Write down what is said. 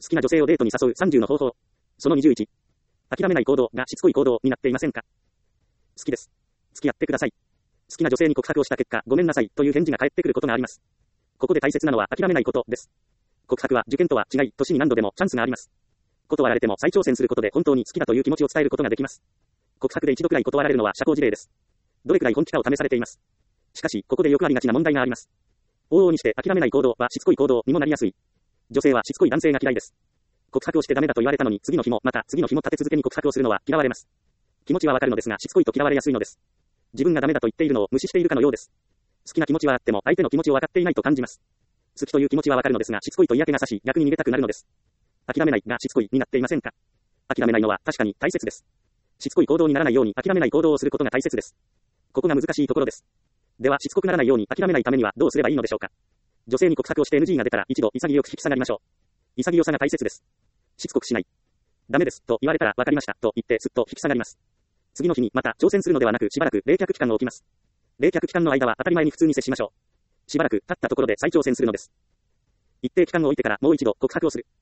好きな女性をデートに誘う30の方法。その21。諦めない行動がしつこい行動になっていませんか？好きです。付き合ってください。好きな女性に告白をした結果、ごめんなさいという返事が返ってくることがあります。ここで大切なのは諦めないことです。告白は受験とは違い、年に何度でもチャンスがあります。断られても再挑戦することで本当に好きだという気持ちを伝えることができます。告白で一度くらい断られるのは社交辞令です。どれくらい本気かを試されています。しかし、ここでよくありがちな問題があります。往々にして諦めない行動はしつこい行動にもなりやすい。女性はしつこい男性が嫌いです。告白をしてダメだと言われたのに次の日もまた次の日も立て続けに告白をするのは嫌われます。気持ちはわかるのですがしつこいと嫌われやすいのです。自分がダメだと言っているのを無視しているかのようです。好きな気持ちはあっても相手の気持ちを分かっていないと感じます。好きという気持ちはわかるのですがしつこいと嫌気がさし逆に逃げたくなるのです。諦めないがしつこいになっていませんか？諦めないのは確かに大切です。しつこい行動にならないように諦めない行動をすることが大切です。ここが難しいところです。ではしつこくならないように諦めないためにはどうすればいいのでしょうか？女性に告白をして NG が出たら一度潔く引き下がりましょう。潔さが大切です。しつこくしない。ダメですと言われたらわかりましたと言ってすっと引き下がります。次の日にまた挑戦するのではなくしばらく冷却期間を置きます。冷却期間の間は当たり前に普通に接しましょう。しばらく経ったところで再挑戦するのです。一定期間を置いてからもう一度告白をする。